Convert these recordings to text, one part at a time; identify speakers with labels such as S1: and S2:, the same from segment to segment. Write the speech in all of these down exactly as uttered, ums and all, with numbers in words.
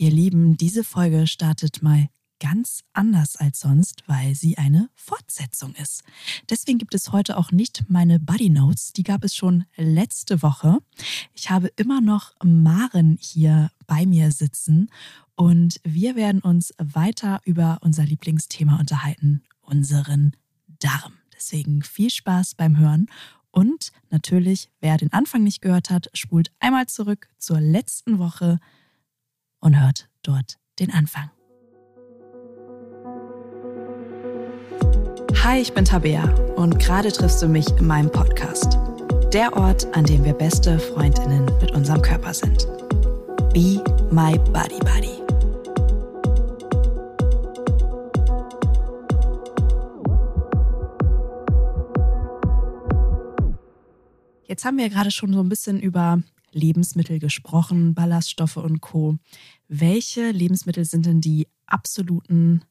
S1: Ihr Lieben, diese Folge startet mal ganz anders als sonst, weil sie eine Fortsetzung ist. Deswegen gibt es heute auch nicht meine Buddy Notes, die gab es schon letzte Woche. Ich habe immer noch Maren hier bei mir sitzen und wir werden uns weiter über unser Lieblingsthema unterhalten, unseren Darm. Deswegen viel Spaß beim Hören und natürlich, wer den Anfang nicht gehört hat, spult einmal zurück zur letzten Woche und hört dort den Anfang. Hi, ich bin Tabea und gerade triffst du mich in meinem Podcast. Der Ort, an dem wir beste FreundInnen mit unserem Körper sind. Be my Buddy Buddy. Jetzt haben wir gerade schon so ein bisschen über Lebensmittel gesprochen, Ballaststoffe und Co. Welche Lebensmittel sind denn die absoluten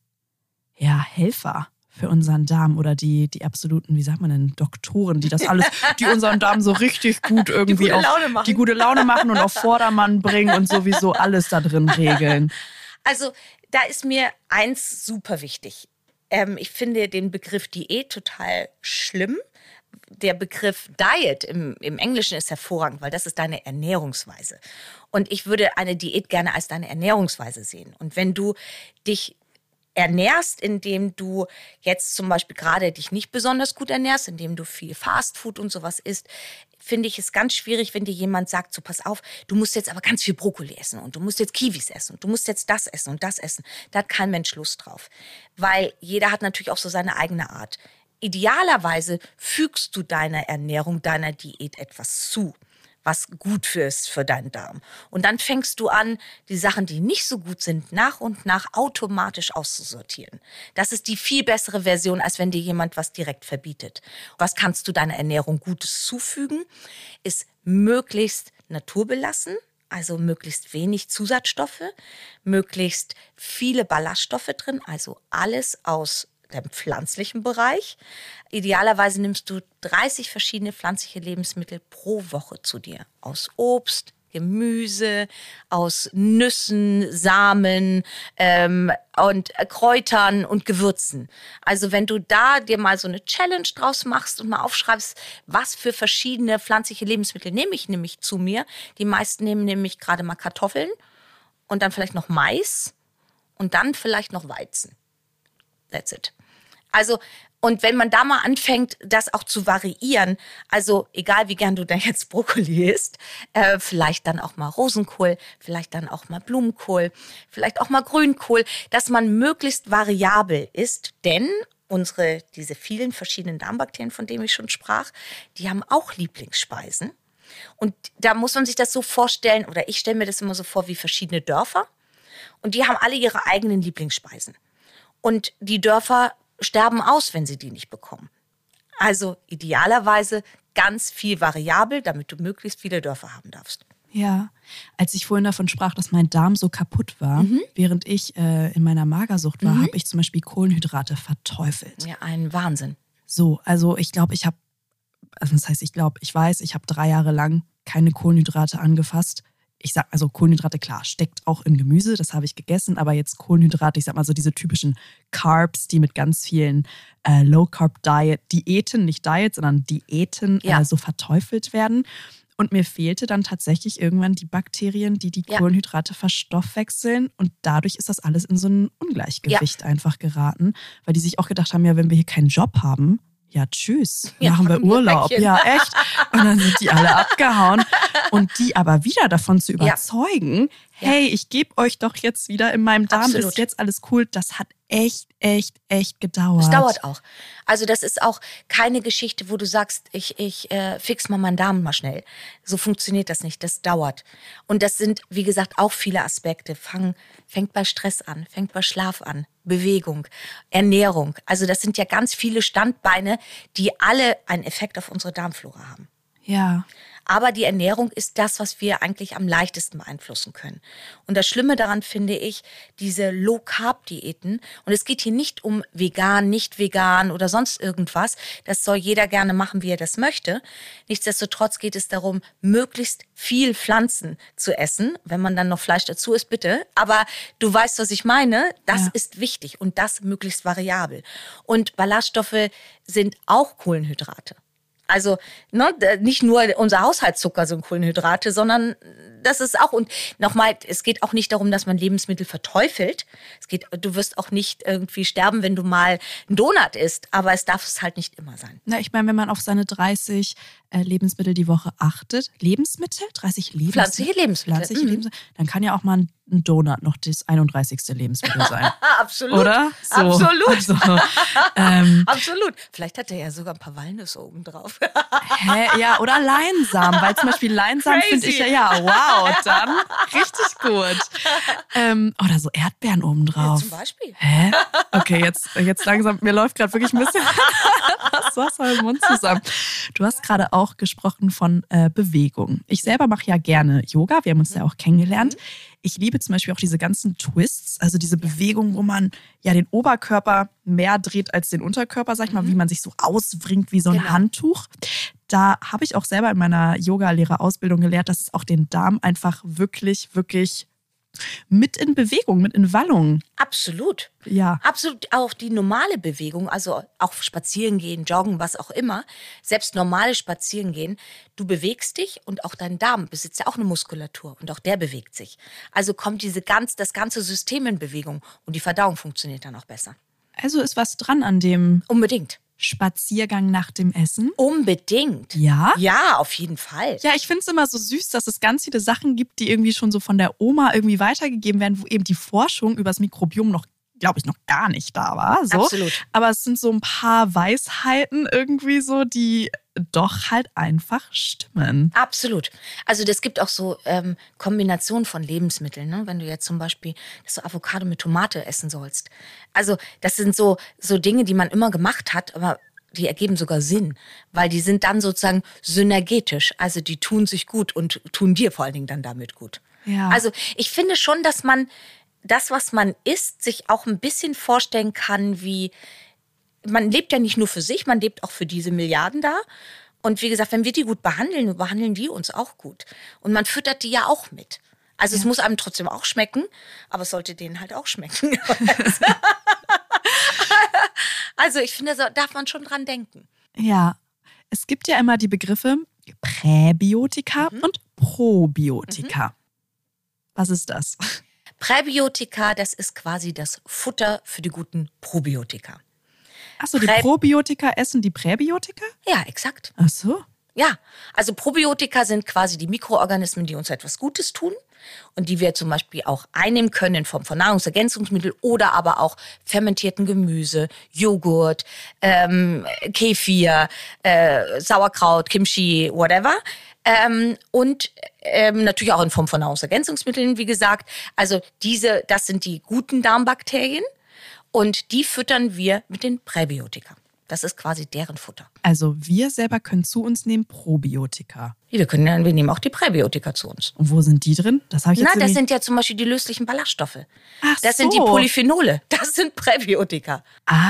S1: ja, Helfer für unseren Darm oder die, die absoluten, wie sagt man denn, Doktoren, die das alles, die unseren Darm so richtig gut irgendwie
S2: die gute Laune
S1: auf
S2: machen.
S1: die gute Laune machen und auf Vordermann bringen und sowieso alles da drin regeln?
S2: Also da ist mir eins super wichtig. Ähm, ich finde den Begriff Diät total schlimm. Der Begriff Diet im, im Englischen ist hervorragend, weil das ist deine Ernährungsweise. Und ich würde eine Diät gerne als deine Ernährungsweise sehen. Und wenn du dich ernährst, indem du jetzt zum Beispiel gerade dich nicht besonders gut ernährst, indem du viel Fastfood und sowas isst, finde ich es ganz schwierig, wenn dir jemand sagt, so pass auf, du musst jetzt aber ganz viel Brokkoli essen und du musst jetzt Kiwis essen und du musst jetzt das essen und das essen. Da hat kein Mensch Lust drauf. Weil jeder hat natürlich auch so seine eigene Art. Idealerweise fügst du deiner Ernährung, deiner Diät etwas zu, was gut für ist für deinen Darm. Und dann fängst du an, die Sachen, die nicht so gut sind, nach und nach automatisch auszusortieren. Das ist die viel bessere Version, als wenn dir jemand was direkt verbietet. Was kannst du deiner Ernährung Gutes zufügen? Ist möglichst naturbelassen, also möglichst wenig Zusatzstoffe, möglichst viele Ballaststoffe drin, also alles aus dem pflanzlichen Bereich. Idealerweise nimmst du dreißig verschiedene pflanzliche Lebensmittel pro Woche zu dir. Aus Obst, Gemüse, aus Nüssen, Samen ähm, und Kräutern und Gewürzen. Also wenn du da dir mal so eine Challenge draus machst und mal aufschreibst, was für verschiedene pflanzliche Lebensmittel nehme ich nämlich zu mir. Die meisten nehmen nämlich gerade mal Kartoffeln und dann vielleicht noch Mais und dann vielleicht noch Weizen. That's it. Also, und wenn man da mal anfängt, das auch zu variieren, also egal wie gern du da jetzt Brokkoli isst, äh, vielleicht dann auch mal Rosenkohl, vielleicht dann auch mal Blumenkohl, vielleicht auch mal Grünkohl, dass man möglichst variabel isst, denn unsere, diese vielen verschiedenen Darmbakterien, von denen ich schon sprach, die haben auch Lieblingsspeisen. Und da muss man sich das so vorstellen, oder ich stelle mir das immer so vor wie verschiedene Dörfer. Und die haben alle ihre eigenen Lieblingsspeisen. Und die Dörfer sterben aus, wenn sie die nicht bekommen. Also idealerweise ganz viel variabel, damit du möglichst viele Dörfer haben darfst.
S1: Ja, als ich vorhin davon sprach, dass mein Darm so kaputt war, mhm. während ich äh, in meiner Magersucht war, mhm. habe ich zum Beispiel Kohlenhydrate verteufelt.
S2: Ja, ein Wahnsinn.
S1: So, also ich glaube, ich habe, also das heißt, ich glaube, ich weiß, ich habe drei Jahre lang keine Kohlenhydrate angefasst. Ich sag, also Kohlenhydrate, klar, steckt auch in Gemüse, das habe ich gegessen, aber jetzt Kohlenhydrate, ich sag mal so diese typischen Carbs, die mit ganz vielen äh, Low-Carb-Diät, nicht Diet, sondern Diäten ja. äh, so verteufelt werden. Und mir fehlte dann tatsächlich irgendwann die Bakterien, die die ja. Kohlenhydrate verstoffwechseln. Und dadurch ist das alles in so ein Ungleichgewicht ja. einfach geraten, weil die sich auch gedacht haben, ja, wenn wir hier keinen Job haben, ja, tschüss, ja, machen wir Urlaub. Päckchen. Ja, echt. Und dann sind die alle abgehauen. Und die aber wieder davon zu überzeugen, ja. hey, ich gebe euch doch jetzt wieder in meinem Darm, Absolut. Ist jetzt alles cool. Das hat echt, echt, echt gedauert.
S2: Das dauert auch. Also das ist auch keine Geschichte, wo du sagst, ich, ich äh, fix mal meinen Darm mal schnell. So funktioniert das nicht. Das dauert. Und das sind, wie gesagt, auch viele Aspekte. Fang, fängt bei Stress an, fängt bei Schlaf an, Bewegung, Ernährung. Also das sind ja ganz viele Standbeine, die alle einen Effekt auf unsere Darmflora haben.
S1: Ja.
S2: Aber die Ernährung ist das, was wir eigentlich am leichtesten beeinflussen können. Und das Schlimme daran finde ich, diese Low-Carb-Diäten. Und es geht hier nicht um vegan, nicht vegan oder sonst irgendwas. Das soll jeder gerne machen, wie er das möchte. Nichtsdestotrotz geht es darum, möglichst viel Pflanzen zu essen. Wenn man dann noch Fleisch dazu isst, bitte. Aber du weißt, was ich meine. Das
S1: Ja.
S2: ist wichtig und das möglichst variabel. Und Ballaststoffe sind auch Kohlenhydrate. Also ne, nicht nur unser Haushaltszucker sind Kohlenhydrate, sondern das ist auch, und nochmal, es geht auch nicht darum, dass man Lebensmittel verteufelt. Es geht, du wirst auch nicht irgendwie sterben, wenn du mal einen Donut isst, aber es darf es halt nicht immer sein.
S1: Na, ich meine, wenn man auf seine dreißig äh, Lebensmittel die Woche achtet, Lebensmittel? dreißig Lebensmittel?
S2: Pflanzliche Lebensmittel.
S1: Pflanzliche
S2: Mhm.
S1: Lebensmittel. Dann kann ja auch mal ein, ein Donut noch das einunddreißigste Lebensmittel sein.
S2: Absolut.
S1: Oder? So.
S2: Absolut.
S1: Also, ähm,
S2: Absolut. Vielleicht hat er ja sogar ein paar Walnüsse oben drauf.
S1: hä? Ja, oder Leinsamen, weil zum Beispiel Leinsamen
S2: Crazy.
S1: finde ich ja, ja, wow, dann richtig gut. Ähm, oder so Erdbeeren obendrauf.
S2: Zum Beispiel.
S1: Hä? Okay, jetzt, jetzt langsam, mir läuft gerade wirklich ein bisschen das Wasser im Mund zusammen. Du hast gerade auch gesprochen von äh, Bewegung. Ich selber mache ja gerne Yoga, wir haben uns ja auch kennengelernt. Ich liebe zum Beispiel auch diese ganzen Twists, also diese Bewegung, wo man ja den Oberkörper mehr dreht als den Unterkörper, sag ich mal, wie man sich so auswringt wie so ein
S2: Genau.
S1: Handtuch. Da habe ich auch selber in meiner Yoga-Lehrerausbildung gelehrt, dass es auch den Darm einfach wirklich, wirklich mit in Bewegung, mit in Wallung.
S2: Absolut.
S1: Ja.
S2: Absolut auch die normale Bewegung, also auch spazieren gehen, joggen, was auch immer, selbst normale spazieren gehen, du bewegst dich und auch dein Darm besitzt ja auch eine Muskulatur und auch der bewegt sich. Also kommt diese ganz, das ganze System in Bewegung und die Verdauung funktioniert dann auch besser.
S1: Also ist was dran an dem
S2: Unbedingt.
S1: Spaziergang nach dem Essen.
S2: Unbedingt.
S1: Ja?
S2: Ja, auf jeden Fall.
S1: Ja, ich finde es immer so süß, dass es ganz viele Sachen gibt, die irgendwie schon so von der Oma irgendwie weitergegeben werden, wo eben die Forschung über das Mikrobiom noch, glaube ich, noch gar nicht da war. So.
S2: Absolut.
S1: Aber es sind so ein paar Weisheiten irgendwie so, die doch halt einfach stimmen.
S2: Absolut. Also das gibt auch so ähm, Kombinationen von Lebensmitteln, ne? Wenn du jetzt zum Beispiel dass du Avocado mit Tomate essen sollst. Also das sind so, so Dinge, die man immer gemacht hat, aber die ergeben sogar Sinn, weil die sind dann sozusagen synergetisch. Also die tun sich gut und tun dir vor allen Dingen dann damit gut.
S1: Ja.
S2: Also ich finde schon, dass man das, was man isst, sich auch ein bisschen vorstellen kann, wie man lebt ja nicht nur für sich, man lebt auch für diese Milliarden da. Und wie gesagt, wenn wir die gut behandeln, behandeln die uns auch gut. Und man füttert die ja auch mit. Also es muss einem trotzdem auch schmecken, aber es sollte denen halt auch schmecken. Also ich finde, da darf man schon dran denken.
S1: Ja, es gibt ja immer die Begriffe Präbiotika
S2: Mhm.
S1: und Probiotika. Was ist das?
S2: Präbiotika, das ist quasi das Futter für die guten Probiotika.
S1: Achso, die
S2: Prä-
S1: Probiotika essen die Präbiotika?
S2: Ja, exakt.
S1: Ach so.
S2: Ja, also Probiotika sind quasi die Mikroorganismen, die uns etwas Gutes tun und die wir zum Beispiel auch einnehmen können in Form von Nahrungsergänzungsmittel oder aber auch fermentierten Gemüse, Joghurt, ähm, Kefir, äh, Sauerkraut, Kimchi, whatever. Ähm, und ähm, natürlich auch in Form von Nahrungsergänzungsmitteln, wie gesagt. Also diese, das sind die guten Darmbakterien und die füttern wir mit den Präbiotika. Das ist quasi deren Futter.
S1: Also wir selber können zu uns nehmen Probiotika.
S2: Wir können ja, wir nehmen auch die Präbiotika zu uns.
S1: Und wo sind die drin? Das habe ich jetzt
S2: Na, das
S1: irgendwie-
S2: sind ja zum Beispiel die löslichen Ballaststoffe.
S1: Ach
S2: Das sind die
S1: so.
S2: Polyphenole. Das sind Präbiotika.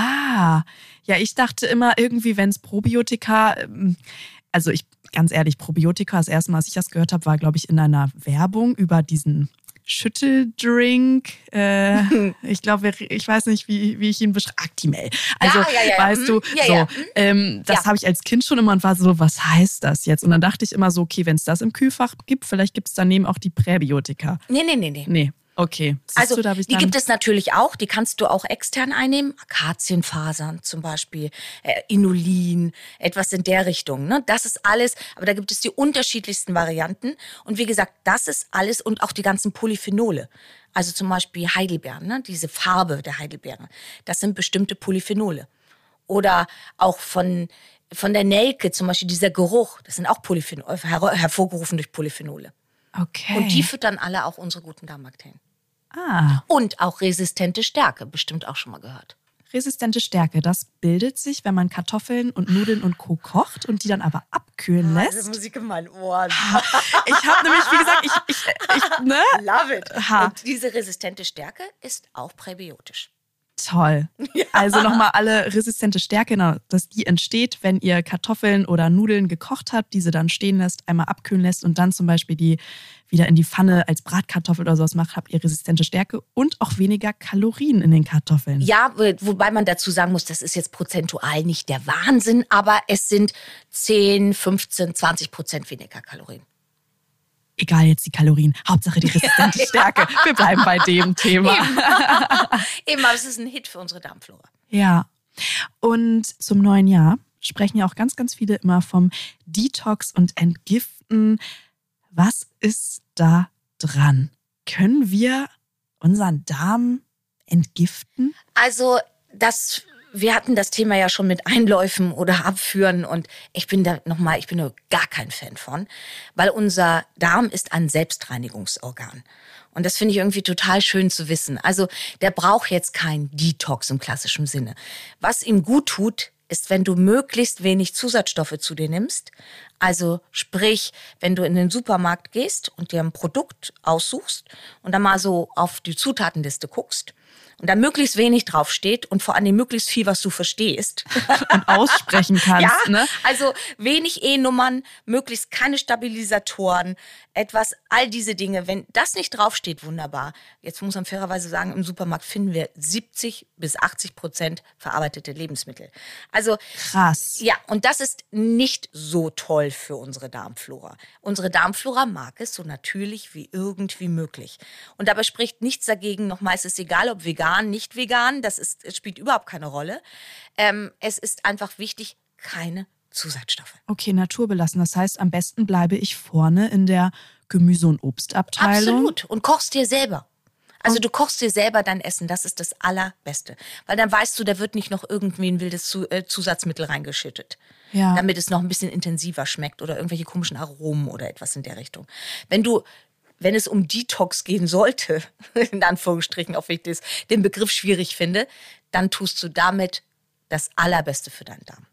S1: Ah, ja, ich dachte immer irgendwie, wenn es Probiotika, ähm, also ich, ganz ehrlich, Probiotika, das erste Mal, als ich das gehört habe, war, glaube ich, in einer Werbung über diesen Schütteldrink. Äh, ich glaube, ich weiß nicht, wie, wie ich ihn beschreibe. Actimel. Also,
S2: Ja, ja, ja, ja.
S1: weißt du,
S2: Mhm. Ja,
S1: so,
S2: ja. Mhm.
S1: ähm, das
S2: Ja.
S1: habe ich als Kind schon immer und war so, was heißt das jetzt? Und dann dachte ich immer so, okay, wenn es das im Kühlfach gibt, vielleicht gibt es daneben auch die Präbiotika.
S2: Nee, nee, nee, nee.
S1: Nee, okay. Siehst
S2: Also,
S1: du, da hab ich
S2: die
S1: dann,
S2: gibt es natürlich auch. Die kannst du auch extern einnehmen. Akazienfasern zum Beispiel, äh, Inulin, etwas in der Richtung. Ne? Das ist alles. Aber da gibt es die unterschiedlichsten Varianten. Und wie gesagt, das ist alles und auch die ganzen Polyphenole. Also zum Beispiel Heidelbeeren, ne? Diese Farbe der Heidelbeeren. Das sind bestimmte Polyphenole. Oder auch von, von der Nelke zum Beispiel dieser Geruch. Das sind auch Polyphenole, her hervorgerufen durch Polyphenole.
S1: okay.
S2: Und die füttern alle auch unsere guten Darmbakterien.
S1: ah,
S2: Und auch resistente Stärke, bestimmt auch schon mal gehört.
S1: Resistente Stärke, das bildet sich, wenn man Kartoffeln und Nudeln und Co. kocht und die dann aber abkühlen lässt.
S2: Also Musik in meinen Ohren.
S1: Ich habe nämlich, wie gesagt, ich, ich, ich ne?
S2: Love it.
S1: Ha.
S2: Und diese resistente Stärke ist auch präbiotisch.
S1: Toll. Also nochmal alle resistente Stärke, genau, dass die entsteht, wenn ihr Kartoffeln oder Nudeln gekocht habt, diese dann stehen lässt, einmal abkühlen lässt und dann zum Beispiel die wieder in die Pfanne als Bratkartoffel oder sowas macht, habt ihr resistente Stärke und auch weniger Kalorien in den Kartoffeln.
S2: Ja, wobei man dazu sagen muss, das ist jetzt prozentual nicht der Wahnsinn, aber es sind zehn, fünfzehn, zwanzig Prozent weniger Kalorien.
S1: Egal jetzt die Kalorien, Hauptsache die resistente ja, Stärke. Ja. Wir bleiben bei dem Thema.
S2: Eben, Eben aber es ist ein Hit für unsere Darmflora.
S1: Ja, und zum neuen Jahr sprechen ja auch ganz, ganz viele immer vom Detox und Entgiften. Was ist da dran? Können wir unseren Darm entgiften?
S2: Also das... Wir hatten das Thema ja schon mit Einläufen oder Abführen und ich bin da nochmal, ich bin nur gar kein Fan von, weil unser Darm ist ein Selbstreinigungsorgan. Und das finde ich irgendwie total schön zu wissen. Also der braucht jetzt kein Detox im klassischen Sinne. Was ihm gut tut, ist, wenn du möglichst wenig Zusatzstoffe zu dir nimmst. Also sprich, wenn du in den Supermarkt gehst und dir ein Produkt aussuchst und dann mal so auf die Zutatenliste guckst, und da möglichst wenig draufsteht und vor allem möglichst viel, was du verstehst.
S1: Und aussprechen kannst.
S2: Ja,
S1: ne?
S2: Also wenig E-Nummern, möglichst keine Stabilisatoren, etwas, all diese Dinge. Wenn das nicht draufsteht, wunderbar. Jetzt muss man fairerweise sagen, im Supermarkt finden wir siebzig bis achtzig Prozent verarbeitete Lebensmittel. Also
S1: krass.
S2: Ja, und das ist nicht so toll für unsere Darmflora. Unsere Darmflora mag es so natürlich wie irgendwie möglich. Und dabei spricht nichts dagegen, nochmal, es ist egal, ob vegan, nicht vegan, das ist, es spielt überhaupt keine Rolle. Ähm, es ist einfach wichtig, keine Zusatzstoffe.
S1: Okay, naturbelassen. Das heißt, am besten bleibe ich vorne in der Gemüse- und Obstabteilung.
S2: Absolut. Und kochst dir selber. Also du kochst dir selber dein Essen, das ist das Allerbeste. Weil dann weißt du, da wird nicht noch irgendwie ein wildes Zusatzmittel reingeschüttet.
S1: Ja.
S2: Damit es noch ein bisschen intensiver schmeckt oder irgendwelche komischen Aromen oder etwas in der Richtung. Wenn du, wenn es um Detox gehen sollte, in Anführungsstrichen, auch wenn ich das, den Begriff schwierig finde, dann tust du damit das Allerbeste für deinen Darm.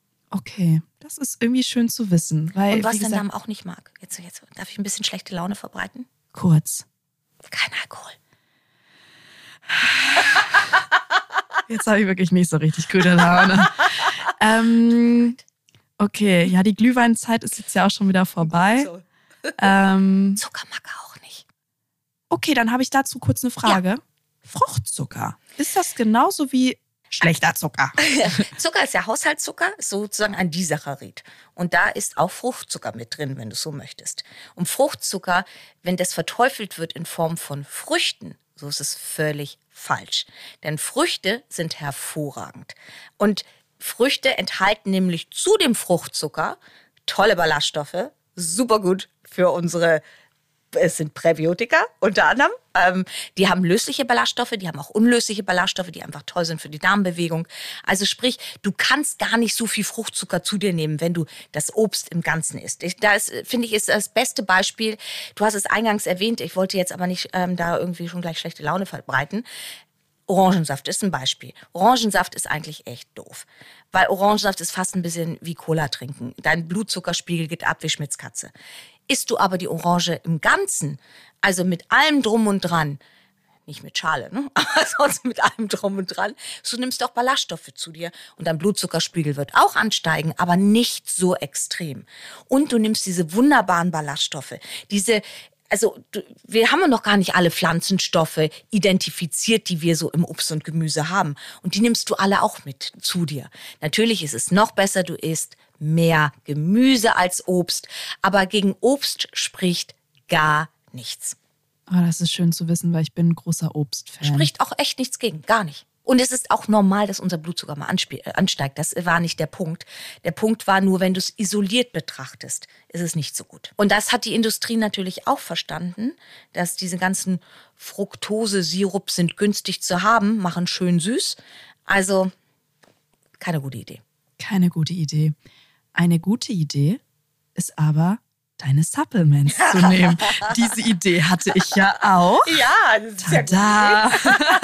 S1: Okay, das ist irgendwie schön zu wissen. Weil,
S2: und was
S1: wie gesagt,
S2: dein Darm auch nicht mag. Jetzt, jetzt darf ich ein bisschen schlechte Laune verbreiten?
S1: Kurz.
S2: Kein Alkohol.
S1: Jetzt habe ich wirklich nicht so richtig gute Laune. ähm, okay, ja, die Glühweinzeit ist jetzt ja auch schon wieder vorbei.
S2: So.
S1: Ähm,
S2: Zucker mag er auch nicht.
S1: Okay, dann habe ich dazu kurz eine Frage. Ja. Fruchtzucker, ist das genauso wie schlechter Zucker?
S2: Zucker ist ja Haushaltszucker, ist sozusagen ein Disaccharid. Und da ist auch Fruchtzucker mit drin, wenn du es so möchtest. Und Fruchtzucker, wenn das verteufelt wird in Form von Früchten, so ist es völlig falsch. Denn Früchte sind hervorragend. Und Früchte enthalten nämlich zu dem Fruchtzucker tolle Ballaststoffe, super gut für unsere, es sind Präbiotika unter anderem. Ähm, die haben lösliche Ballaststoffe, die haben auch unlösliche Ballaststoffe, die einfach toll sind für die Darmbewegung. Also sprich, du kannst gar nicht so viel Fruchtzucker zu dir nehmen, wenn du das Obst im Ganzen isst. Ich, das, finde ich, ist das beste Beispiel. Du hast es eingangs erwähnt, ich wollte jetzt aber nicht ähm, da irgendwie schon gleich schlechte Laune verbreiten. Orangensaft ist ein Beispiel. Orangensaft ist eigentlich echt doof. Weil Orangensaft ist fast ein bisschen wie Cola trinken. Dein Blutzuckerspiegel geht ab wie Schmitz-Katze. Isst du aber die Orange im Ganzen, also mit allem drum und dran, nicht mit Schale, ne? aber sonst mit allem drum und dran, so nimmst du auch Ballaststoffe zu dir und dein Blutzuckerspiegel wird auch ansteigen, aber nicht so extrem. Und du nimmst diese wunderbaren Ballaststoffe, diese Also wir haben noch gar nicht alle Pflanzenstoffe identifiziert, die wir so im Obst und Gemüse haben. Und die nimmst du alle auch mit zu dir. Natürlich ist es noch besser, du isst mehr Gemüse als Obst. Aber gegen Obst spricht gar nichts.
S1: Oh, das ist schön zu wissen, weil ich bin ein großer Obstfan.
S2: Spricht auch echt nichts gegen, gar nicht. Und es ist auch normal, dass unser Blutzucker mal ansteigt. Das war nicht der Punkt. Der Punkt war nur, wenn du es isoliert betrachtest, ist es nicht so gut. Und das hat die Industrie natürlich auch verstanden, dass diese ganzen Fructose-Sirup sind günstig zu haben, machen schön süß. Also keine gute Idee.
S1: Keine gute Idee. Eine gute Idee ist aber deine Supplements zu nehmen. Diese Idee hatte ich ja auch.
S2: Ja, das ist ja
S1: Tada!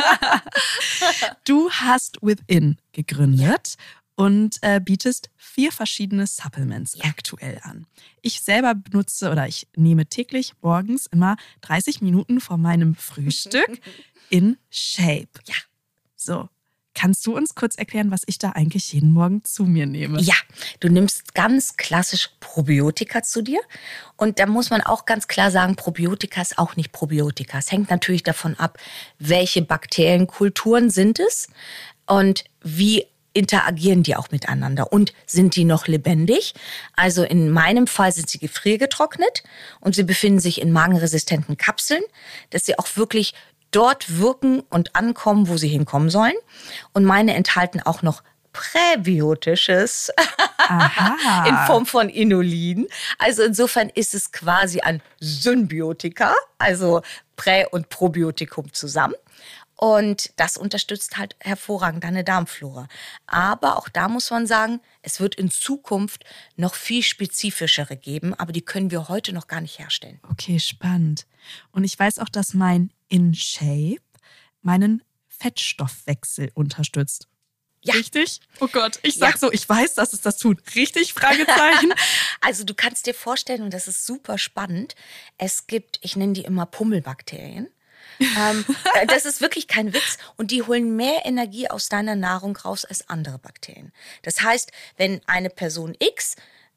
S1: Du hast Within gegründet und äh, bietest vier verschiedene Supplements
S2: Ja.
S1: aktuell an. Ich selber benutze oder ich nehme täglich morgens immer dreißig Minuten vor meinem Frühstück in Shape.
S2: Ja.
S1: So, kannst du uns kurz erklären, was ich da eigentlich jeden Morgen zu mir nehme?
S2: Ja, du nimmst ganz klassisch Probiotika zu dir. Und da muss man auch ganz klar sagen, Probiotika ist auch nicht Probiotika. Es hängt natürlich davon ab, welche Bakterienkulturen sind es und wie interagieren die auch miteinander und sind die noch lebendig? Also in meinem Fall sind sie gefriergetrocknet und sie befinden sich in magenresistenten Kapseln, dass sie auch wirklich dort wirken und ankommen, wo sie hinkommen sollen. Und meine enthalten auch noch Präbiotisches
S1: Aha.
S2: in Form von Inulin. Also insofern ist es quasi ein Symbiotika, also Prä- und Probiotikum zusammen. Und das unterstützt halt hervorragend deine Darmflora. Aber auch da muss man sagen, es wird in Zukunft noch viel spezifischere geben, aber die können wir heute noch gar nicht herstellen.
S1: Okay, spannend. Und ich weiß auch, dass mein In Shape meinen Fettstoffwechsel unterstützt.
S2: Ja.
S1: Richtig? Oh Gott, ich sag
S2: Ja.
S1: so, ich weiß, dass es das tut. Richtig? Fragezeichen.
S2: Also du kannst dir vorstellen, und das ist super spannend, es gibt, ich nenne die immer Pummelbakterien. ähm, das ist wirklich kein Witz. Und die holen mehr Energie aus deiner Nahrung raus als andere Bakterien. Das heißt, wenn eine Person X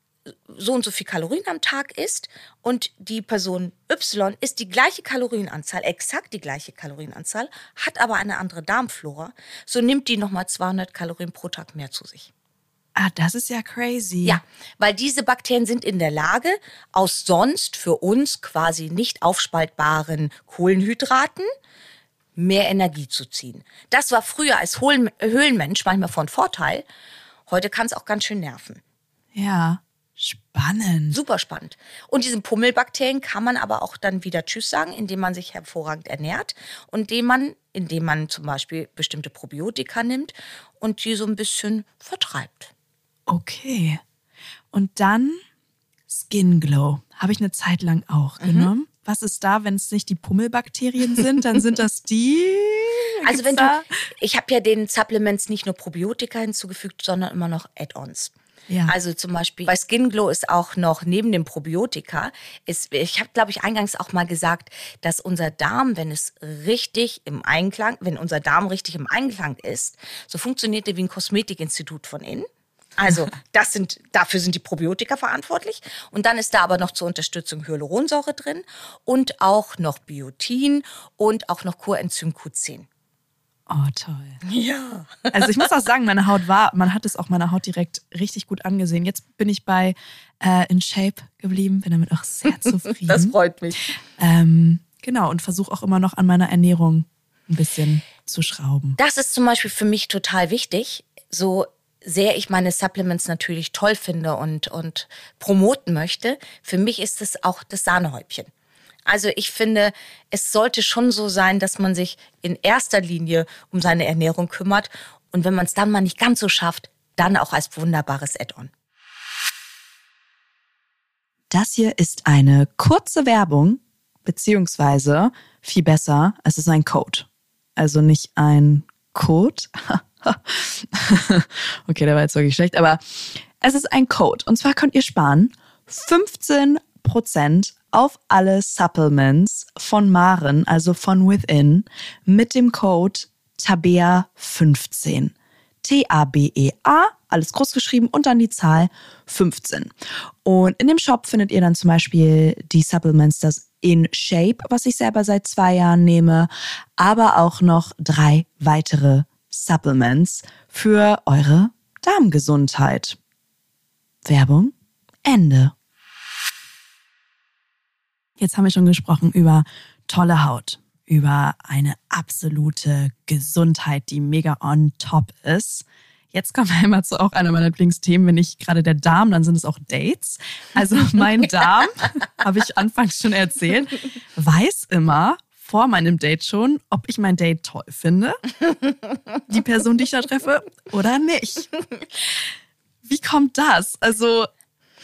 S2: so und so viel Kalorien am Tag isst und die Person Y isst die gleiche Kalorienanzahl, exakt die gleiche Kalorienanzahl, hat aber eine andere Darmflora, so nimmt die nochmal zweihundert Kalorien pro Tag mehr zu sich.
S1: Ah, das ist ja crazy.
S2: Ja, weil diese Bakterien sind in der Lage, aus sonst für uns quasi nicht aufspaltbaren Kohlenhydraten mehr Energie zu ziehen. Das war früher als Höhlen- Höhlenmensch manchmal von Vorteil. Heute kann es auch ganz schön nerven.
S1: Ja, spannend.
S2: Super spannend. Und diesen Pummelbakterien kann man aber auch dann wieder Tschüss sagen, indem man sich hervorragend ernährt und indem man, indem man zum Beispiel bestimmte Probiotika nimmt und die so ein bisschen vertreibt.
S1: Okay. Und dann Skin Glow. Habe ich eine Zeit lang auch genommen. Was ist da, wenn es nicht die Pummelbakterien sind? Dann sind das die...
S2: Also wenn
S1: Gibt's
S2: du,
S1: da-
S2: ich habe ja den Supplements nicht nur Probiotika hinzugefügt, sondern immer noch Add-ons.
S1: Ja.
S2: Also zum Beispiel bei Skin Glow ist auch noch neben dem Probiotika, ist, ich habe glaube ich eingangs auch mal gesagt, dass unser Darm, wenn es richtig im Einklang, wenn unser Darm richtig im Einklang ist, so funktioniert er wie ein Kosmetikinstitut von innen. Also das sind, dafür sind die Probiotika verantwortlich. Und dann ist da aber noch zur Unterstützung Hyaluronsäure drin und auch noch Biotin und auch noch Coenzym Q zehn.
S1: Oh, toll.
S2: Ja.
S1: Also ich muss auch sagen, meine Haut war, man hat es auch meiner Haut direkt richtig gut angesehen. Jetzt bin ich bei äh, In Shape geblieben, bin damit auch sehr zufrieden.
S2: Das freut mich.
S1: Ähm, genau, und versuche auch immer noch an meiner Ernährung ein bisschen zu schrauben.
S2: Das ist zum Beispiel für mich total wichtig. So sehr ich meine Supplements natürlich toll finde und, und promoten möchte, für mich ist es auch das Sahnehäubchen. Also ich finde, es sollte schon so sein, dass man sich in erster Linie um seine Ernährung kümmert und wenn man es dann mal nicht ganz so schafft, dann auch als wunderbares Add-on.
S1: Das hier ist eine kurze Werbung, beziehungsweise viel besser, es ist ein Code. Also nicht ein Code. Okay, der war jetzt wirklich schlecht, aber es ist ein Code. Und zwar könnt ihr sparen fünfzehn Prozent auf alle Supplements von Maren, also von Within, mit dem Code Tabea fünfzehn. T A B E A, alles groß geschrieben und dann die Zahl fünfzehn. Und in dem Shop findet ihr dann zum Beispiel die Supplements, das In Shape, was ich selber seit zwei Jahren nehme, aber auch noch drei weitere Supplements für eure Darmgesundheit. Werbung Ende. Jetzt haben wir schon gesprochen über tolle Haut, über eine absolute Gesundheit, die mega on top ist. Jetzt kommen wir immer zu auch einer meiner Lieblingsthemen, wenn nicht gerade der Darm, dann sind es auch Dates. Also mein Darm, habe ich anfangs schon erzählt, weiß immer vor meinem Date schon, ob ich mein Date toll finde, die Person, die ich da treffe, oder nicht. Wie kommt das? Also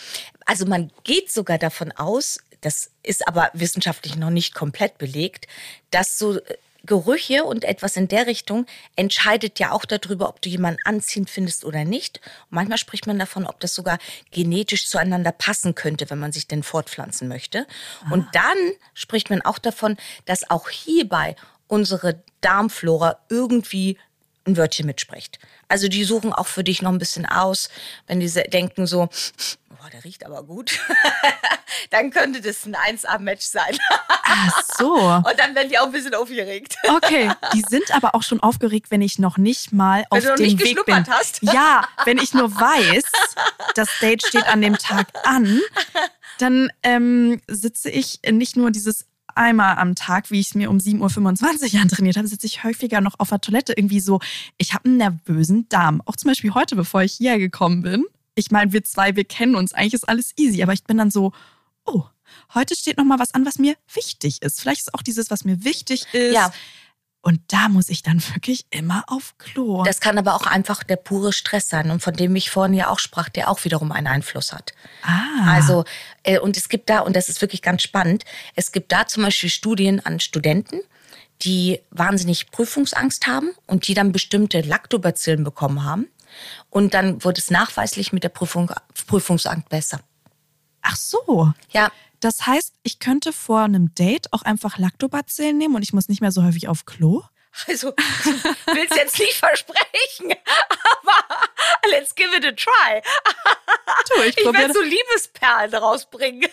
S2: Also man geht sogar davon aus, das ist aber wissenschaftlich noch nicht komplett belegt, dass so Gerüche und etwas in der Richtung entscheidet ja auch darüber, ob du jemanden anziehend findest oder nicht. Und manchmal spricht man davon, ob das sogar genetisch zueinander passen könnte, wenn man sich denn fortpflanzen möchte. Ah. Und dann spricht man auch davon, dass auch hierbei unsere Darmflora irgendwie ein Wörtchen mitspricht. Also die suchen auch für dich noch ein bisschen aus, wenn die denken so, boah, der riecht aber gut, dann könnte das ein eins A-Match sein.
S1: Ach so.
S2: Und dann werden die auch ein bisschen aufgeregt.
S1: Okay, die sind aber auch schon aufgeregt, wenn ich noch nicht mal
S2: wenn
S1: auf
S2: du noch
S1: dem
S2: nicht
S1: Weg bin.
S2: geschnuppert hast.
S1: Ja, wenn ich nur weiß, das Date steht an dem Tag an, dann ähm, sitze ich nicht nur dieses einmal am Tag, wie ich es mir um sieben Uhr fünfundzwanzig antrainiert habe, sitze ich häufiger noch auf der Toilette irgendwie so, ich habe einen nervösen Darm. Auch zum Beispiel heute, bevor ich hierher gekommen bin. Ich meine, wir zwei, wir kennen uns, eigentlich ist alles easy, aber ich bin dann so, oh, heute steht noch mal was an, was mir wichtig ist. Vielleicht ist auch dieses, was mir wichtig ist.
S2: Ja.
S1: Und da muss ich dann wirklich immer auf Klo.
S2: Das kann aber auch einfach der pure Stress sein und von dem ich vorhin ja auch sprach, der auch wiederum einen Einfluss hat.
S1: Ah.
S2: Also, äh, und es gibt da, und das ist wirklich ganz spannend, es gibt da zum Beispiel Studien an Studenten, die wahnsinnig Prüfungsangst haben und die dann bestimmte Lactobacillen bekommen haben. Und dann wurde es nachweislich mit der Prüfung, Prüfungsangst besser.
S1: Ach so.
S2: Ja.
S1: Das heißt, ich könnte vor einem Date auch einfach Lactobacillen nehmen und ich muss nicht mehr so häufig auf Klo?
S2: Also, ich will es jetzt nicht versprechen, aber let's give it a try.
S1: Du, ich
S2: ich werde so Liebesperlen rausbringen.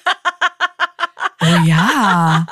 S1: Oh ja.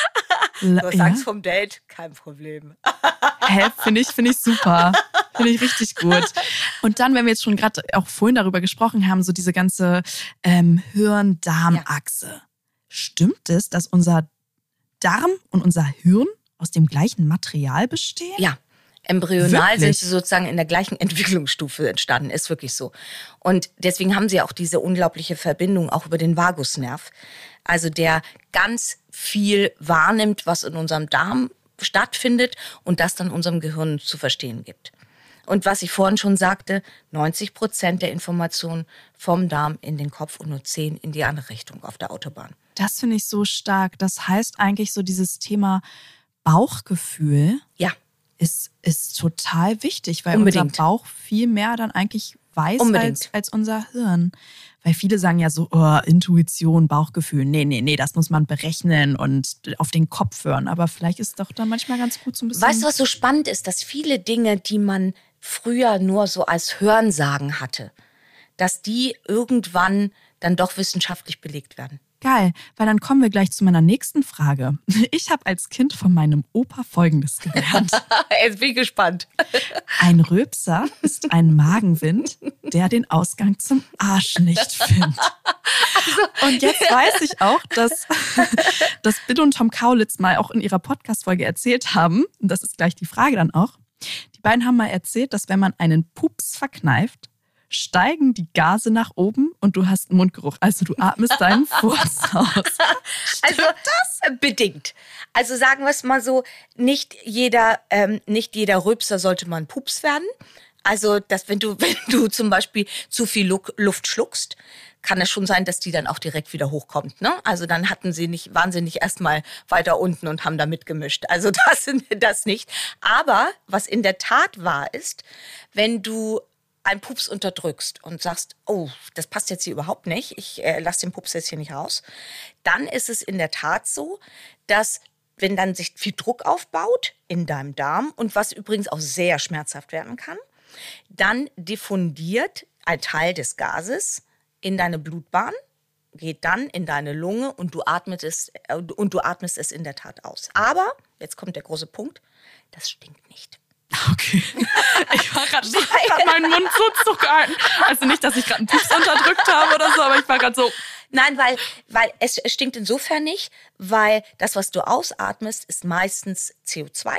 S2: Du sagst
S1: ja.
S2: vom Date, kein Problem.
S1: Hä, finde ich, finde ich super. Finde ich richtig gut. Und dann, wenn wir jetzt schon gerade auch vorhin darüber gesprochen haben, so diese ganze ähm, Hirn-Darm-Achse. Ja. Stimmt es, dass unser Darm und unser Hirn aus dem gleichen Material bestehen?
S2: Ja, embryonal
S1: Wirklich?
S2: sind sie sozusagen in der gleichen Entwicklungsstufe entstanden, ist wirklich so. Und deswegen haben sie auch diese unglaubliche Verbindung auch über den Vagusnerv, also der ganz viel wahrnimmt, was in unserem Darm stattfindet und das dann unserem Gehirn zu verstehen gibt. Und was ich vorhin schon sagte, neunzig Prozent der Informationen vom Darm in den Kopf und nur zehn in die andere Richtung auf der Autobahn.
S1: Das finde ich so stark. Das heißt eigentlich so dieses Thema Bauchgefühl
S2: ja.
S1: ist, ist total wichtig, weil
S2: Unbedingt.
S1: unser Bauch viel mehr dann eigentlich weiß als, als unser Hirn. Weil viele sagen ja so, oh, Intuition, Bauchgefühl. Nee, nee, nee, das muss man berechnen und auf den Kopf hören. Aber vielleicht ist es doch dann manchmal ganz gut so ein bisschen...
S2: Weißt du, was so spannend ist? Dass viele Dinge, die man früher nur so als Hörensagen hatte, dass die irgendwann dann doch wissenschaftlich belegt werden.
S1: Geil, weil dann kommen wir gleich zu meiner nächsten Frage. Ich habe als Kind von meinem Opa Folgendes gelernt.
S2: Jetzt bin ich gespannt.
S1: Ein Rülpser ist ein Magenwind, der den Ausgang zum Arsch nicht findet. Also, und jetzt weiß ich auch, dass, dass Bill und Tom Kaulitz mal auch in ihrer Podcast-Folge erzählt haben, und das ist gleich die Frage dann auch, die beiden haben mal erzählt, dass wenn man einen Pups verkneift, steigen die Gase nach oben und du hast einen Mundgeruch. Also du atmest deinen Furz aus.
S2: Also das bedingt. Also sagen wir es mal so, nicht jeder, ähm, nicht jeder Rülpser sollte mal ein Pups werden. Also dass wenn du, wenn du zum Beispiel zu viel Luft schluckst, kann es schon sein, dass die dann auch direkt wieder hochkommt. Ne? Also dann hatten sie nicht, waren sie nicht erstmal weiter unten und haben da mitgemischt. Also das, das nicht. Aber was in der Tat wahr ist, wenn du einen Pups unterdrückst und sagst, oh, das passt jetzt hier überhaupt nicht, ich äh, lasse den Pups jetzt hier nicht raus, dann ist es in der Tat so, dass wenn dann sich viel Druck aufbaut in deinem Darm und was übrigens auch sehr schmerzhaft werden kann, dann diffundiert ein Teil des Gases in deine Blutbahn, geht dann in deine Lunge und du atmest es, äh, und du atmest es in der Tat aus. Aber, jetzt kommt der große Punkt, das stinkt nicht.
S1: Okay. Ich war gerade so, hab meinen Mund so zugehalten. Also nicht, dass ich gerade einen Pups unterdrückt habe oder so, aber ich war gerade so.
S2: Nein, weil, weil es, es stinkt insofern nicht, weil das, was du ausatmest, ist meistens C O zwei.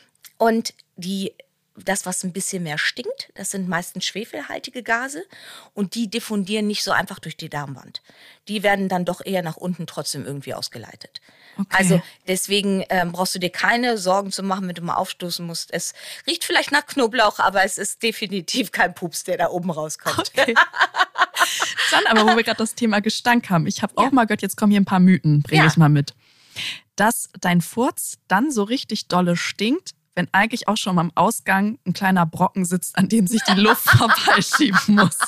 S2: Und die, das, was ein bisschen mehr stinkt, das sind meistens schwefelhaltige Gase. Und die diffundieren nicht so einfach durch die Darmwand. Die werden dann doch eher nach unten trotzdem irgendwie ausgeleitet. Okay. Also deswegen ähm, brauchst du dir keine Sorgen zu machen, wenn du mal aufstoßen musst. Es riecht vielleicht nach Knoblauch, aber es ist definitiv kein Pups, der da oben rauskommt.
S1: Okay. Dann aber, wo wir gerade das Thema Gestank haben. Ich habe
S2: Ja.
S1: auch mal gehört, jetzt kommen hier ein paar Mythen, bringe
S2: Ja.
S1: ich mal mit. Dass dein Furz dann so richtig dolle stinkt, wenn eigentlich auch schon am Ausgang ein kleiner Brocken sitzt, an dem sich die Luft vorbeischieben muss.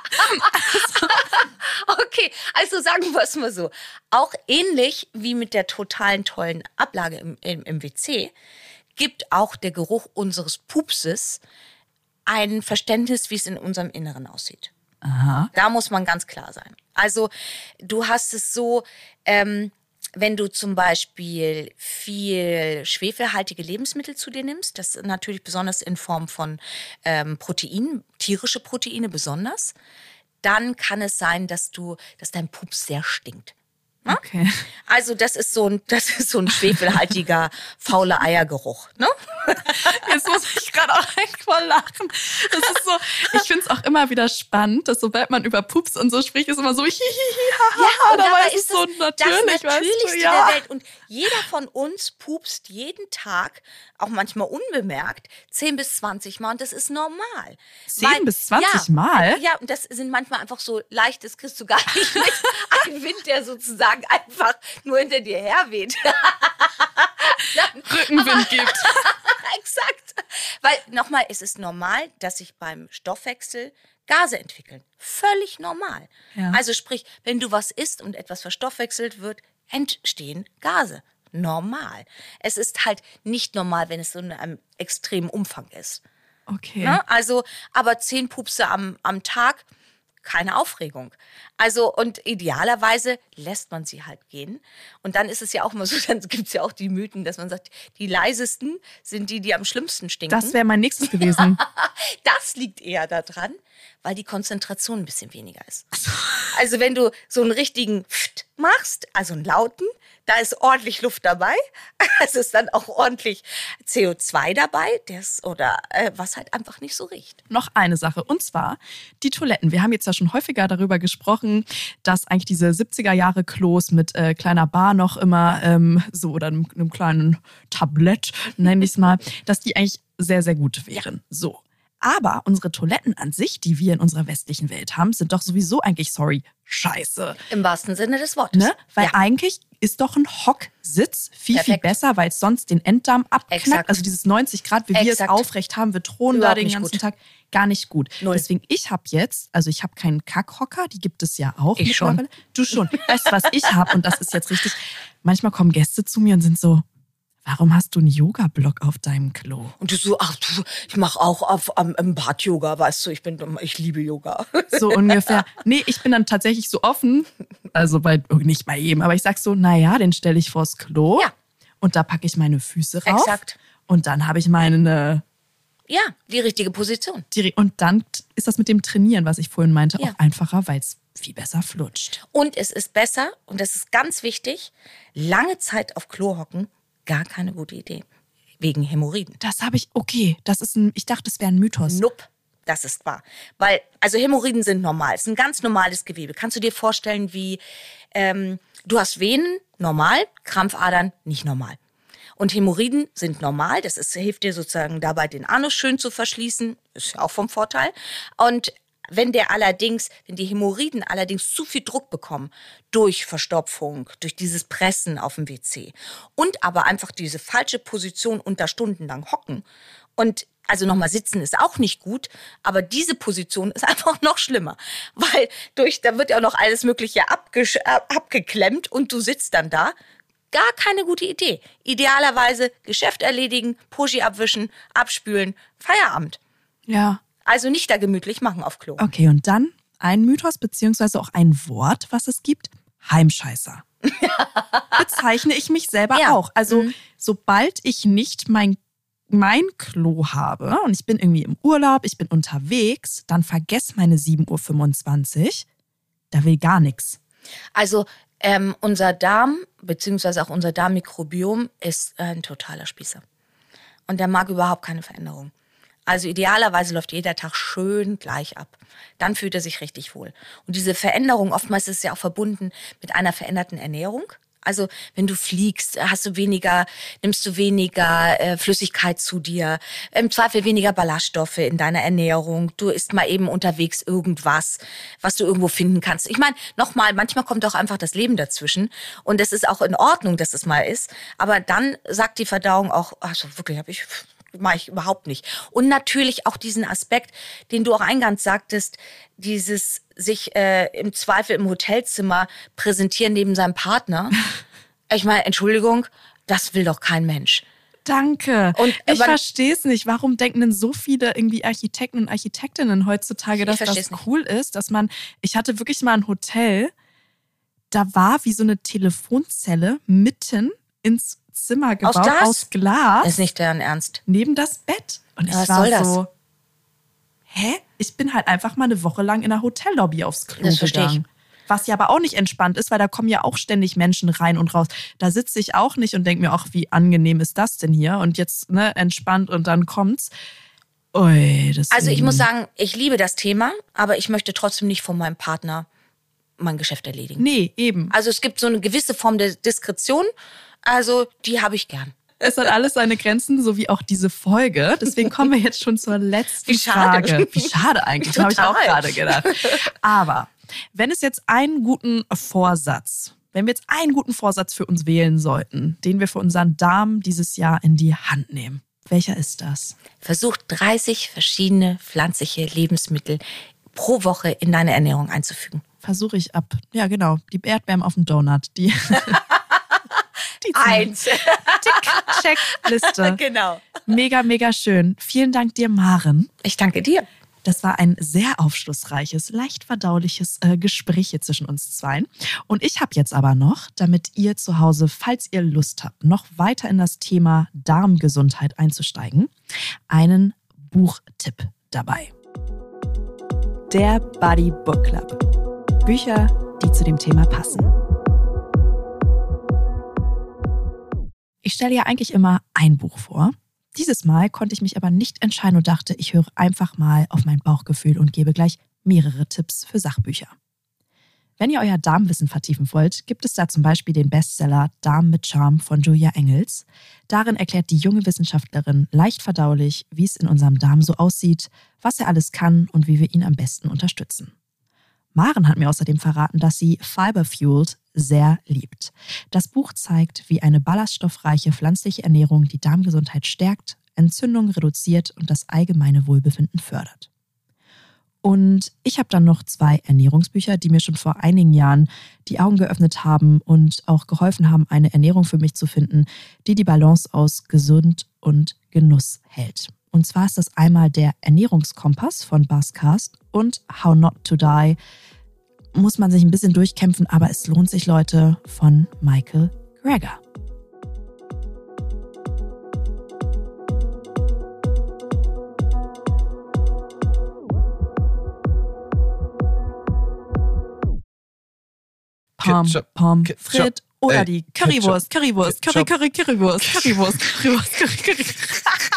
S2: Okay, also sagen wir es mal so. Auch ähnlich wie mit der totalen tollen Ablage im, im, im W C, gibt auch der Geruch unseres Pupses ein Verständnis, wie es in unserem Inneren aussieht.
S1: Aha.
S2: Da muss man ganz klar sein. Also du hast es so, ähm, wenn du zum Beispiel viel schwefelhaltige Lebensmittel zu dir nimmst, das natürlich besonders in Form von ähm, Proteinen, tierische Proteine besonders, dann kann es sein, dass du, dass dein Pups sehr stinkt.
S1: Okay.
S2: Also das ist so ein, das ist so ein schwefelhaltiger, fauler Eiergeruch. Ne?
S1: Jetzt muss ich gerade auch echt voll lachen. Das ist so, ich finde es auch immer wieder spannend, dass sobald man über Pups und so spricht, ist immer so hihihi, haha,
S2: und
S1: dabei
S2: dabei
S1: ist es so
S2: das
S1: natürlich,
S2: Natürlichste
S1: weißt du, ja.
S2: der Welt. Und jeder von uns pupst jeden Tag, auch manchmal unbemerkt, zehn bis zwanzig Mal. Und das ist normal.
S1: zehn bis zwanzig Mal?
S2: Ja, und das sind manchmal einfach so leicht, das kriegst du gar nicht mit. Ein Wind, der sozusagen einfach nur hinter dir herweht.
S1: Rückenwind gibt.
S2: Exakt. Weil, nochmal, es ist normal, dass sich beim Stoffwechsel Gase entwickeln. Völlig normal.
S1: Ja.
S2: Also sprich, wenn du was isst und etwas verstoffwechselt wird, entstehen Gase. Normal. Es ist halt nicht normal, wenn es so in einem extremen Umfang ist.
S1: Okay.
S2: Ne? Also, aber zehn Pupse am, am Tag, keine Aufregung. Also, und idealerweise lässt man sie halt gehen. Und dann ist es ja auch mal so, dann gibt es ja auch die Mythen, dass man sagt, die leisesten sind die, die am schlimmsten stinken.
S1: Das wäre mein nächstes gewesen.
S2: Das liegt eher daran, weil die Konzentration ein bisschen weniger ist. Also wenn du so einen richtigen Pft machst, also einen lauten, da ist ordentlich Luft dabei. Es ist dann auch ordentlich C O zwei dabei, das, oder äh, was halt einfach nicht so riecht.
S1: Noch eine Sache, und zwar die Toiletten. Wir haben jetzt ja schon häufiger darüber gesprochen, dass eigentlich diese siebziger Jahre Klos mit äh, kleiner Bar noch immer ähm, so oder einem, einem kleinen Tablett, nenne ich es mal, dass die eigentlich sehr, sehr gut wären. So. Aber unsere Toiletten an sich, die wir in unserer westlichen Welt haben, sind doch sowieso eigentlich, sorry, scheiße.
S2: Im wahrsten Sinne des Wortes.
S1: Ne? Weil
S2: Ja.
S1: eigentlich ist doch ein Hocksitz viel, viel
S2: Perfekt.
S1: besser, weil es sonst den Enddarm abknackt.
S2: Exakt.
S1: Also dieses neunzig Grad, wie wir es
S2: Exakt.
S1: aufrecht haben, wir thronen da
S2: Überhaupt
S1: den
S2: nicht
S1: ganzen
S2: gut.
S1: Tag. Gar nicht gut.
S2: Null.
S1: Deswegen, ich habe jetzt, also ich habe keinen Kackhocker, die gibt es ja auch.
S2: Ich schon.
S1: mittlerweile. Du schon. Weißt du, was ich habe? Und das ist jetzt richtig. Manchmal kommen Gäste zu mir und sind so, warum hast du einen Yoga-Block auf deinem Klo?
S2: Und du so, ach du, ich mache auch auf, am, im Bad Yoga, weißt du, ich bin, ich liebe Yoga.
S1: So ungefähr. Nee, ich bin dann tatsächlich so offen. Also bei, nicht bei jedem, aber ich sag so, naja, den stelle ich vors Klo.
S2: Ja.
S1: Und da packe ich meine Füße rauf.
S2: Exakt.
S1: Und dann habe ich meine,
S2: Ja, die richtige Position.
S1: die, und dann ist das mit dem Trainieren, was ich vorhin meinte,
S2: Ja.
S1: auch einfacher, weil es viel besser flutscht.
S2: Und es ist besser, und das ist ganz wichtig, lange Zeit auf Klo hocken, gar keine gute Idee. Wegen Hämorrhoiden.
S1: Das habe ich, okay, das ist ein, ich dachte, das wäre ein Mythos.
S2: Nupp, das ist wahr. Weil, also Hämorrhoiden sind normal. Es ist ein ganz normales Gewebe. Kannst du dir vorstellen, wie ähm, du hast Venen, normal, Krampfadern, nicht normal. Und Hämorrhoiden sind normal. Das ist, hilft dir sozusagen dabei, den Anus schön zu verschließen. Ist ja auch vom Vorteil. Und wenn der allerdings, wenn die Hämorrhoiden allerdings zu viel Druck bekommen durch Verstopfung, durch dieses Pressen auf dem W C und aber einfach diese falsche Position unter stundenlang hocken und also nochmal sitzen ist auch nicht gut, aber diese Position ist einfach noch schlimmer, weil durch, da wird ja auch noch alles Mögliche abgesch- ab- abgeklemmt und du sitzt dann da. Gar keine gute Idee. Idealerweise Geschäft erledigen, Puschi abwischen, abspülen, Feierabend.
S1: Ja.
S2: Also nicht da gemütlich machen auf Klo.
S1: Okay, und dann ein Mythos, beziehungsweise auch ein Wort, was es gibt. Heimscheißer. Bezeichne ich mich selber
S2: Ja.
S1: auch. Also
S2: Mhm.
S1: sobald ich nicht mein, mein Klo habe und ich bin irgendwie im Urlaub, ich bin unterwegs, dann vergess meine sieben Uhr fünfundzwanzig. Da will gar nichts.
S2: Also ähm, unser Darm, beziehungsweise auch unser Darmmikrobiom ist ein totaler Spießer. Und der mag überhaupt keine Veränderung. Also idealerweise läuft jeder Tag schön gleich ab. Dann fühlt er sich richtig wohl. Und diese Veränderung, oftmals ist es ja auch verbunden mit einer veränderten Ernährung. Also wenn du fliegst, hast du weniger, nimmst du weniger äh, Flüssigkeit zu dir, im Zweifel weniger Ballaststoffe in deiner Ernährung. Du isst mal eben unterwegs irgendwas, was du irgendwo finden kannst. Ich meine, nochmal, manchmal kommt auch einfach das Leben dazwischen und es ist auch in Ordnung, dass es mal ist. Aber dann sagt die Verdauung auch, also wirklich, habe ich... mache ich überhaupt nicht. Und natürlich auch diesen Aspekt, den du auch eingangs sagtest, dieses sich äh, im Zweifel im Hotelzimmer präsentieren neben seinem Partner. Ich meine, Entschuldigung, das will doch kein Mensch.
S1: Danke. Und ich verstehe es nicht. Warum denken denn so viele irgendwie Architekten und Architektinnen heutzutage, dass das cool ist, dass man, ich hatte wirklich mal ein Hotel, da war wie so eine Telefonzelle mitten ins Zimmer gebaut, aus Glas? aus Glas.
S2: Das ist nicht deren Ernst.
S1: Neben das Bett. Und ich ja, was war soll das? so, hä? Ich bin halt einfach mal eine Woche lang in der Hotellobby aufs Klo das gegangen. Was ja aber auch nicht entspannt ist, weil da kommen ja auch ständig Menschen rein und raus. Da sitze ich auch nicht und denke mir, ach, wie angenehm ist das denn hier? Und jetzt ne, entspannt und dann kommt's. Ui, das
S2: also ich muss sagen, ich liebe das Thema, aber ich möchte trotzdem nicht von meinem Partner mein Geschäft erledigen.
S1: Nee, eben.
S2: Also es gibt so eine gewisse Form der Diskretion. Also, die habe ich gern.
S1: Es hat alles seine Grenzen, so wie auch diese Folge. Deswegen kommen wir jetzt schon zur letzten wie schade. Frage. Wie schade eigentlich, habe ich auch gerade gedacht. Aber wenn es jetzt einen guten Vorsatz, wenn wir jetzt einen guten Vorsatz für uns wählen sollten, den wir für unseren Darm dieses Jahr in die Hand nehmen, welcher ist das?
S2: Versuch dreißig verschiedene pflanzliche Lebensmittel pro Woche in deine Ernährung einzufügen.
S1: Versuche ich ab, ja genau, die Erdbeeren auf dem Donut, die...
S2: Eins.
S1: Tick, Checkliste.
S2: Genau.
S1: Mega, mega schön. Vielen Dank dir, Maren.
S2: Ich danke dir.
S1: Das war ein sehr aufschlussreiches, leicht verdauliches äh, Gespräch hier zwischen uns zweien. Und ich habe jetzt aber noch, damit ihr zu Hause, falls ihr Lust habt, noch weiter in das Thema Darmgesundheit einzusteigen, einen Buchtipp dabei. Der Body Book Club. Bücher, die zu dem Thema passen. Ich stelle ja eigentlich immer ein Buch vor. Dieses Mal konnte ich mich aber nicht entscheiden und dachte, ich höre einfach mal auf mein Bauchgefühl und gebe gleich mehrere Tipps für Sachbücher. Wenn ihr euer Darmwissen vertiefen wollt, gibt es da zum Beispiel den Bestseller Darm mit Charme von Julia Engels. Darin erklärt die junge Wissenschaftlerin leicht verdaulich, wie es in unserem Darm so aussieht, was er alles kann und wie wir ihn am besten unterstützen. Maren hat mir außerdem verraten, dass sie Fiber Fueled sehr liebt. Das Buch zeigt, wie eine ballaststoffreiche pflanzliche Ernährung die Darmgesundheit stärkt, Entzündungen reduziert und das allgemeine Wohlbefinden fördert. Und ich habe dann noch zwei Ernährungsbücher, die mir schon vor einigen Jahren die Augen geöffnet haben und auch geholfen haben, eine Ernährung für mich zu finden, die die Balance aus gesund und Genuss hält. Und zwar ist das einmal der Ernährungskompass von Buzzcast und How Not to Die. Muss man sich ein bisschen durchkämpfen, aber es lohnt sich, Leute, von Michael Greger. Pommes, Pommes frites oder die Currywurst, Currywurst, Curry, Curry, Currywurst, Currywurst, Currywurst, Curry, Curry.